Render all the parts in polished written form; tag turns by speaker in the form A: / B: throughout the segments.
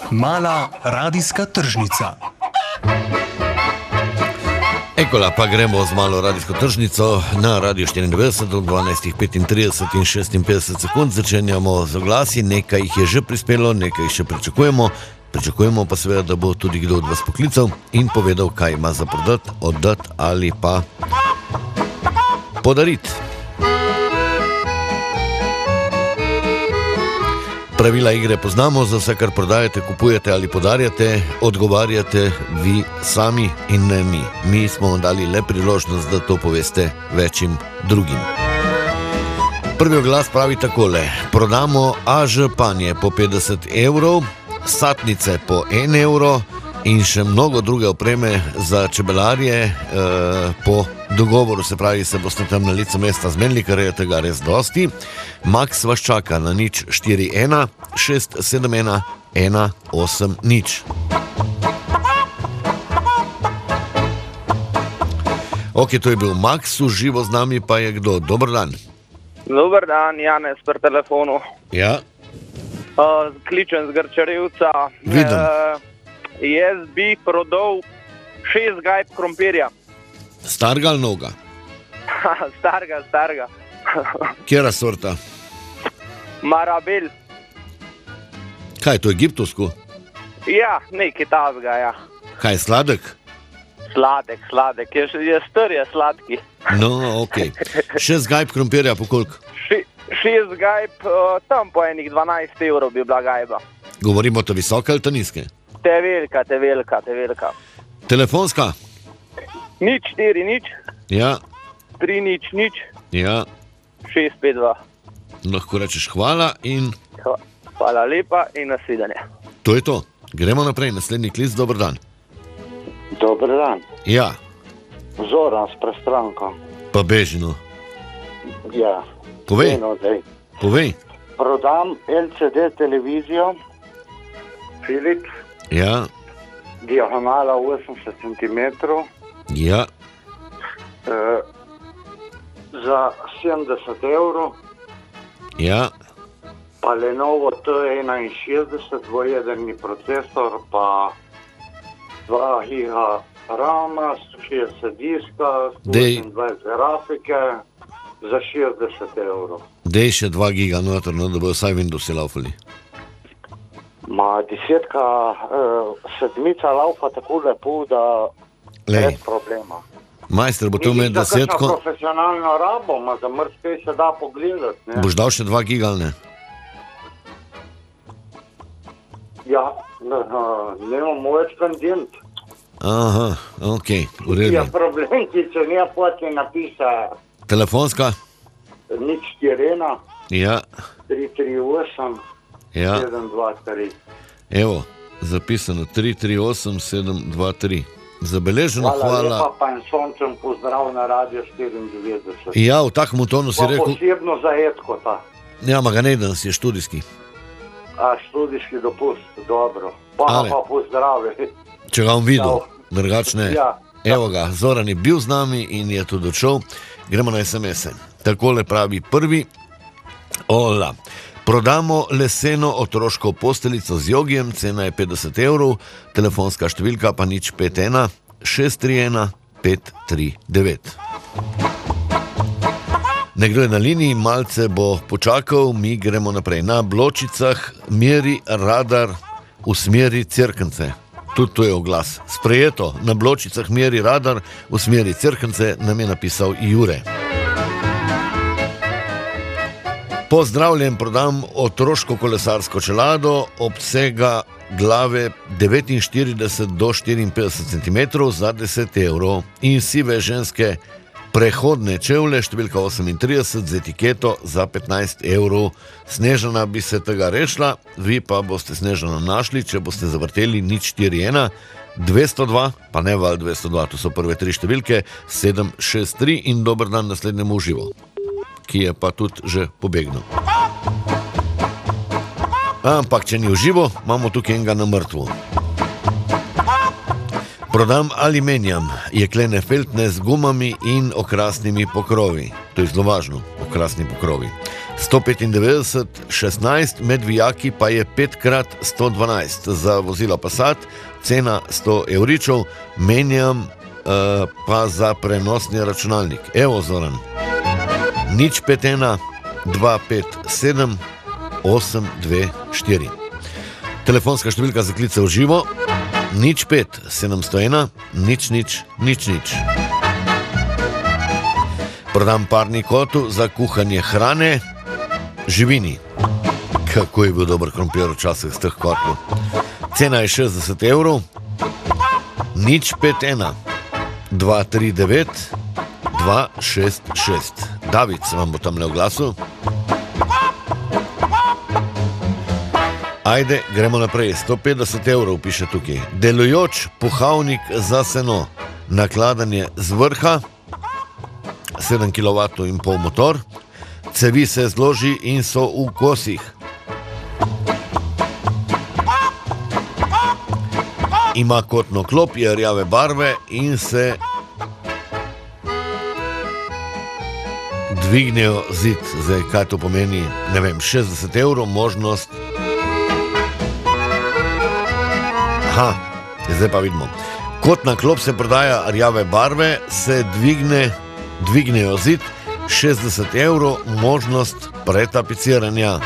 A: Mala radijska tržnica.
B: Ekola, pa gremo z malo radijsko tržnico na Radio 94 do 12:35 in 56 sekund. Začenjamo z oglasi, nekaj jih je že prispelo, nekaj jih še pričakujemo. Pričakujemo pa seveda, da bo tudi kdo od vas poklical in povedal, kaj ima za prodati, oddati ali pa podariti. Pravila igre poznamo, za vse, kar prodajate, kupujete ali podarjate, odgovarjate vi sami in ne mi. Mi smo vam dali le priložnost, da to poveste večjim drugim. Prvi oglas pravi takole: prodamo AŽ panje po 50 evrov, satnice po 1 evro in še mnogo druge opreme za čebelarje po dogovoru, se pravi, se boste tam na licu mesta zmenili, ker je tega res dosti. Max vas čaka na 041 671 180. Ok, to je bil Max, v živo z nami pa je kdo? Dober dan.
C: Dober dan, Janez pri telefonu.
B: Ja.
C: Kličem z Grčarevca.
B: Vidim.
C: Jaz bi prodal 6 gajb krompirja.
B: Starga ali novega?
C: Starga.
B: Kjera sorta?
C: Marabel.
B: Kaj, to je egiptovsko?
C: Ja, nekaj tazga, ja.
B: Kaj, sladek?
C: Sladek. Je star, je sladki.
B: No, ok. 6 gajb krompirja po koliko?
C: 6 gajb, tam po enih 12 evrov bi bila gajba.
B: Govorimo to visoke ali to nizke?
C: Te velika.
B: Telefonska?
C: 040
B: Ja.
C: 300
B: Ja.
C: 652.
B: Lahko rečeš hvala in...
C: Hvala lepa in nasvidenje.
B: To je to. Gremo naprej, naslednji klic, dober dan.
D: Dober dan.
B: Ja.
D: Zoran s Prestranko.
B: Pa bežino.
D: Ja.
B: Povej. Povej.
D: Prodam LCD televizijo Philips.
B: Ja.
D: Diagonala 80 cm.
B: Ja.
D: Za 70 evrov.
B: Ja.
D: Pa Lenovo T61, dvojedrni procesor, pa 2 giga rama, 60 diska, 28 grafike za 60 evrov.
B: Dej še 2 giga noter, no, da bojo vsaj Windowsi laufali.
D: Ma 7-ka laufa tako lepo, da brez problema.
B: Majster, bo to imel 10.
D: Profesionalno rabo, ma za mrskej se da pogledati, ne?
B: Boš dal še 2 giga, ali ne?
D: Ja, nemamo več kandent.
B: Aha, ok, v redu.
D: Je problem, ki se ne poti napiše.
B: Telefonska?
D: 041
B: Ja.
D: 338
B: Ja.
D: 723.
B: Evo, zapisano 338 723. Zabeleženo, hvala.
D: Hvala lepa, pa in soncem pozdrav na Radio 94.
B: Ja, v takem tonu si
D: Pa
B: rekel...
D: posebno za Edkota.
B: Ja, ma ga ne danes, je študijski.
D: A študijski dopust, dobro. Pa pozdravi.
B: Če ga bom videl, drugačne.
D: Ja.
B: Evo ga, Zoran je bil z nami in je tudi odšel. Gremo na SMS-e. Takole pravi prvi. Ola. Prodamo leseno otroško posteljico z jogijem, cena je 50 evrov, telefonska številka pa 051 631 539. Nekdo je na liniji, malce bo počakal, mi gremo naprej. Na Bločicah meri radar v smeri Cerknice. Tudi to je oglas. Sprejeto, na Bločicah meri radar v smeri Cerknice, nam je napisal Jure. Pozdravljen, prodam otroško kolesarsko čelado, obsega glave 49 do 54 cm za 10 evrov in sive ženske prehodne čevlje, številka 38 z etiketo za 15 evrov. Snežana bi se tega rešila, vi pa boste Snežana našli, če boste zavrteli 041 202, pa ne val 202, to so prve 3 številke, 763 in dober dan naslednjemu uživo, ki je pa tudi že pobegnil. Ampak, če ni v živo, imamo tukaj enega na mrtvu. Prodam ali menjam jeklene feltne z gumami in okrasnimi pokrovi. To je zelo važno, okrasni pokrovi. 195, 16, med vijaki pa je 5x112 za vozilo Passat, cena 100 evričev, menjam pa za prenosni računalnik. Evo, Zoran, 051 257 824. Telefonska številka za klice v živo 05 701 0000. Prodam parni kotel za kuhanje hrane, živini. Kako je bil dober krompir včasih z teh kotlov. Cena je 60 evrov. 051 239 266. David se vam bo tam le oglasil. Ajde, gremo naprej. 150 evrov piše tukaj. Delujoč puhalnik za seno. Nakladanje z vrha. 7 kW in pol motor. Cevi se zloži in so v kosih. Ima kotno klop, je rjave barve in se dvignejo zid. Zdaj, kaj to pomeni? Ne vem, 60 evrov, možnost. Aha, zdaj pa vidimo. Kotna klop se prodaja rjave barve, se dvignejo zid, 60 evrov, možnost pretapiciranja.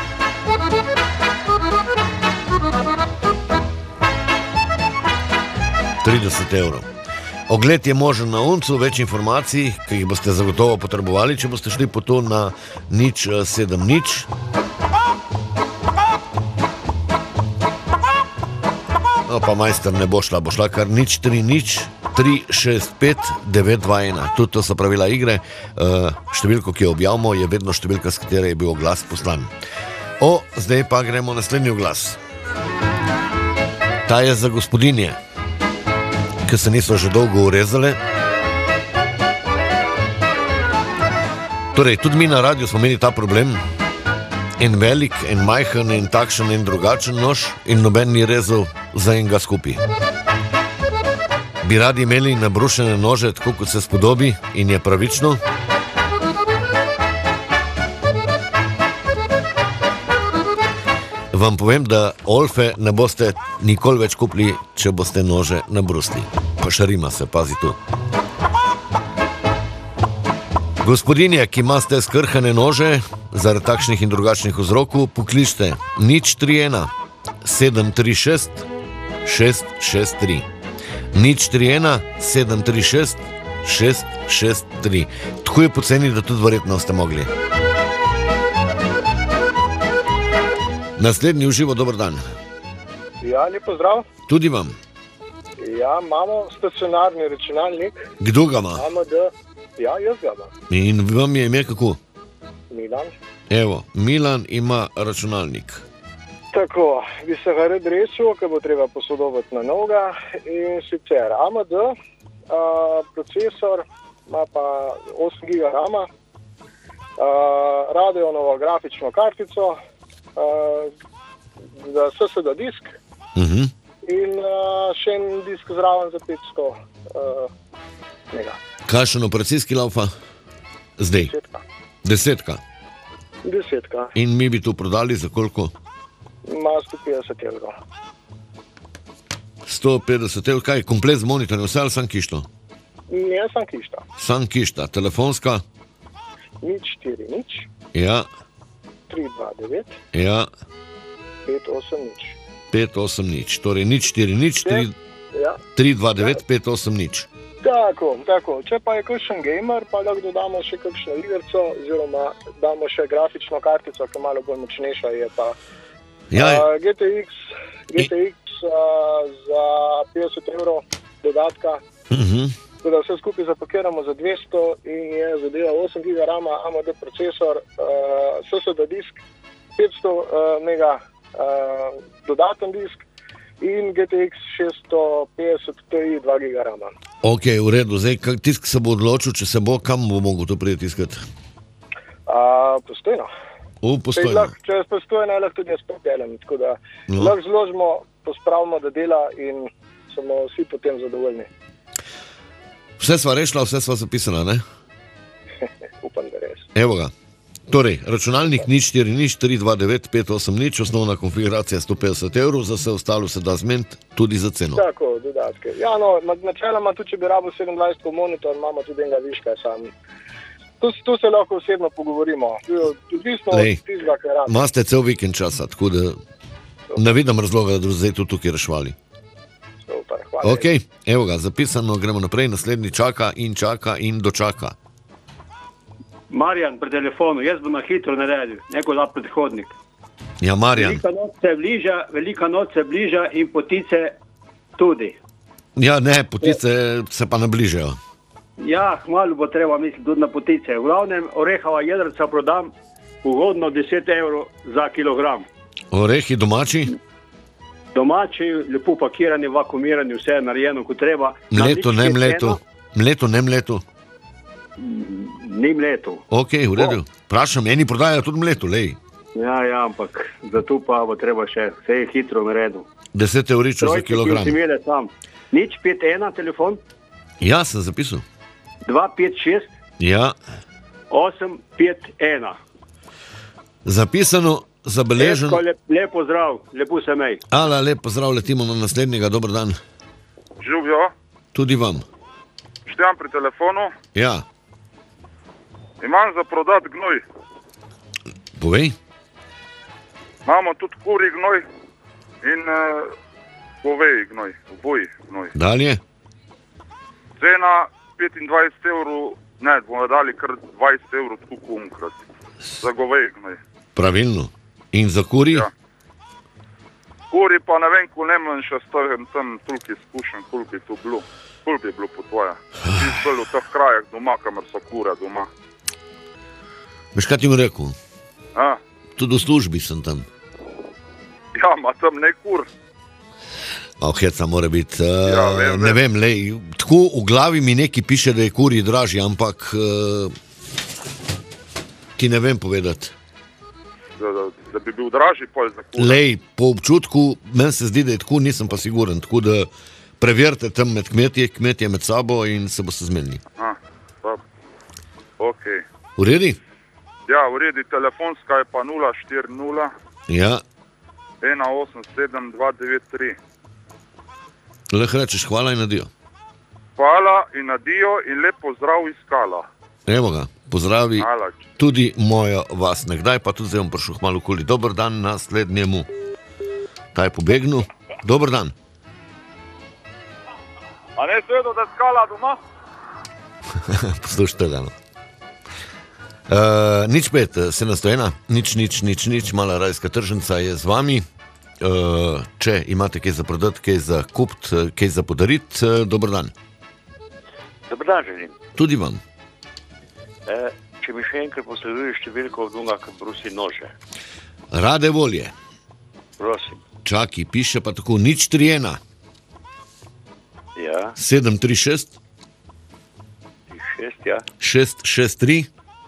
B: €30. Ogled je možen na Uncu, več informacij, ki jih boste zagotovo potrebovali, če boste šli po to na 070. No, pa majster ne bo šla kar 030 365 921. Tudi to so pravila igre. Številko, ki jo objavimo, je vedno številka, s katere je bil oglas poslan. Zdaj pa gremo naslednji oglas. Ta je za gospodinje, ki se niso že dolgo urezale. Torej, tudi mi na radiju smo imeli ta problem. En velik, en majhen, en takšen, en drugačen nož in noben ni rezal za enega skupaj. Bi radi imeli nabrušene nože, tako kot se spodobi in je pravično? Vam povem, da Olfe ne boste nikoli več kupili, če boste nože nabrusli. Pa šarima se, pazi tu. Gospodinje, ki imate skrhane nože, zaradi takšnih in drugačnih vzrokov, pokličite 031 736 663. 031 736 663. Tako je poceni, da tudi verjetno ste mogli. Naslednji v živo, dober dan.
E: Ja, lep pozdrav.
B: Tudi vam.
E: Ja, imamo stacionarni računalnik.
B: Kdo ga ima?
E: Ja, jaz ga imam.
B: In vam je ime kako?
E: Milan.
B: Evo, Milan ima računalnik.
E: Tako, bi se ga red rešil, ker bo treba posodobiti na novega. In sicer AMD, procesor, ima pa 8 GB RAM-a, Radeonovo grafično kartico, za SSD disk in še en disk zraven za 500 mega.
B: Kakšen operacijski laufa? Zdaj? 10. In mi bi to prodali za koliko?
E: Ima 150 evrov.
B: 150 evrov, kaj? Komplet z monitorjem, vse ali sam kišto?
E: Ne, sam kišta.
B: Sam kišta, telefonska?
E: 040
B: Ja.
E: 329
B: Ja.
E: 580.
B: 580, torej 040 329 580.
E: Tako. Če pa je kakšen gamer, pa lahko dodamo še kakšno igrico, oziroma damo še grafično kartico, ki je malo bolj močnejša, je pa GTX za 50 evrov dodatka. Tako da vse skupaj zapakiramo za 200 in je zadeva 8 GB RAM-a, AMD procesor, SSD disk, 500 mega dodaten disk in GTX 650 Ti 2 GB RAM-a.
B: Ok, v redu. Zdaj, tisk se bo odločil, če se bo, kam bo mogel to priti tiskati?
E: Postojno.
B: Postojno.
E: Če je postojno, lahko tudi jaz podelem, tako da lahko zložimo, pospravimo, da dela in smo vsi potem zadovoljni.
B: Vse sva rešila, vse sva zapisala, ne?
E: Upam, da res.
B: Evo ga. Torej, računalnik 040-329-580, osnovna konfiguracija 150 evrov, za vse ostalo se da zmeniti tudi za ceno.
E: Tako, dodatke. Ja, no, načeloma tudi, če bi rabo 27 monitor, imamo tudi enega viška sam. Tu se lahko osebno pogovorimo. Odvisno od tistega, kaj rado.
B: Maste cel vikend časa, tako da ne vidim razloga, da zdaj tu tukaj rešvali.
E: Super, hvala.
B: Ok, evo ga, zapisano, gremo naprej, naslednji čaka in dočaka.
F: Marjan pri telefonu, jaz bom na hitro naredil, neko za predhodnik.
B: Ja, Marjan.
F: Velika noč se bliža in potice tudi.
B: Ja, ne, potice se pa nabližajo.
F: Ja, hmalo bo treba misliti tudi na potice. V glavnem, orehova jedrca prodam ugodno 10 evrov za kilogram.
B: Orehi domači?
F: Domači, lepo pakirani, vakuumirani, vse narejeno, kot treba.
B: Mleto, ne mleto. Mleto, ne mleto.
F: Ni mleto.
B: Ok, v redu. Prašam, eni prodajajo tudi mleto, lej.
F: Ja, ampak zato pa bo treba še vse hitro narediti.
B: 10 evričev za kilogram.
F: Nič 51 telefon?
B: Ja, sem zapisal.
F: 256?
B: Ja.
F: 851.
B: Zapisano, zabeleženo.
F: Lepo zdrav, lepo se mej.
B: Ala, lepo zdrav, letimo na naslednjega, dober dan.
G: Živjo.
B: Tudi vam.
G: Štejam pri telefonu.
B: Ja.
G: Imam za prodat gnoj.
B: Povej.
G: Imamo tudi kuri gnoj in goveji gnoj, oboji gnoj.
B: Dalje.
G: Cena 25 evrov, ne, bomo dali kar 20 evrov tako kumkrat. Za goveji gnoj.
B: Pravilno. In za kuri?
G: Ja. Kuri pa ne vem, ko ne manj še stavim tam toliko izkušen, koliko je to bilo. Koliko je bilo po tvoje? Ti speli v teh krajah doma, kamer so kure doma.
B: Veš, kaj ti mi rekel?
G: A?
B: Tudi v službi sem tam.
G: Ja, ma tam ne kur.
B: Heca mora biti,
G: ja,
B: ne vem, lej, tako v glavi mi neki piše, da je kuri dražji, ampak ti ne vem povedati.
G: Da bi bil dražji pol za kure.
B: Lej, po občutku, meni se zdi, da je tako, nisem pa siguren, tako da preverite tam med kmetje med sabo in se boste zmenili.
G: Ok.
B: V redi?
G: Ja, v redi, telefonska je pa 040
B: ja.
G: 187 293.
B: Lahko rečeš hvala in adijo.
G: Hvala in adijo in lep pozdrav iz Kala.
B: Evo ga, pozdravi
G: hvala.
B: Tudi moja vas nekdaj, pa tudi zdaj bom prišel hmalo okoli. Dober dan naslednjemu. Ta je pobegnil. Dober dan.
G: A ne zvedo, da je Kala doma?
B: Poslušajte, Gano. Nič 5, 701, nič, mala rajska tržnica je z vami. Če imate kaj za prodati, kaj za kupiti, kaj za podariti, dober dan.
H: Dober dan želim.
B: Tudi vam.
H: Če mi še enkrat posleduješ številko od unga, ki brusi nože.
B: Rade volje.
H: Prosim.
B: Čaki, piše pa tako, nič 31.
H: Ja.
B: 736.
H: 6, ja.
B: 663.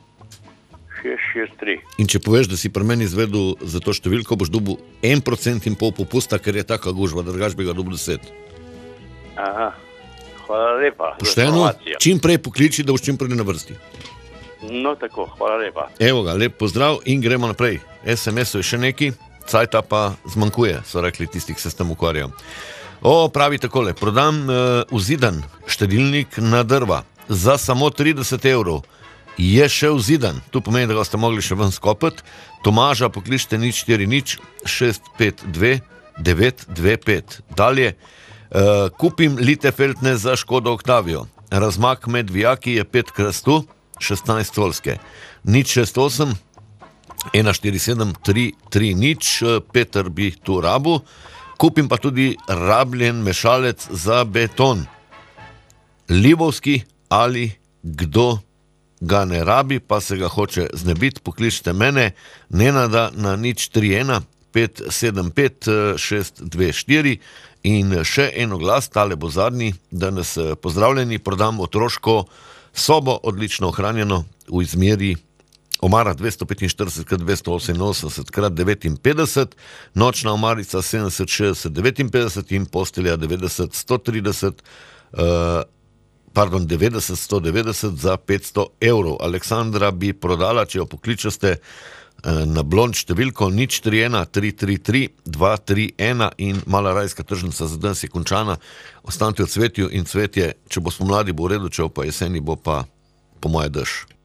H: 663.
B: In če poveš, da si pri meni izvedel za to številko, boš dobil 1,5% popusta, ker je taka gužva, drugač bi ga dobil 10.
H: Aha, hvala lepa.
B: Pošteno, čim prej pokliči, da boš čim prej na vrsti.
H: No tako, hvala lepa.
B: Evo ga, lep pozdrav in gremo naprej. SMS-ov je še neki, cajta pa zmanjkuje, so rekli tisti, ki se s tem ukvarjajo. Pravi takole, prodam vzidan štedilnik na drva za samo 30 evrov. Je še vzidan, tu pomeni, da ga ste mogli še ven skopati. Tomaža pokličite 040 652 925. Dalje, kupim Litefeldne za Škodo Octavio. Razmak med vijaki je 5 krastu, 16 volske. 068 147 330, Peter bi tu rabu. Kupim pa tudi rabljen mešalec za beton. Livovski ali kdo ga ne rabi, pa se ga hoče znebiti, pokličite mene, Nenada na 031 575 624 in še eno glas, tale bo zadnji, danes pozdravljeni, prodam otroško sobo, odlično ohranjeno v izmeri omara 245x288x59, nočna omarica 70-60-59 in postelja 90-130, 190 za 500 evrov. Aleksandra bi prodala, če jo pokličete na blond številko 031 333 231 in Mala rajska tržnica za danes je končana. Ostanite v cvetju in cvetje, če bo spomladi, bo v redu, če bo pa jeseni, bo pa po moje dež.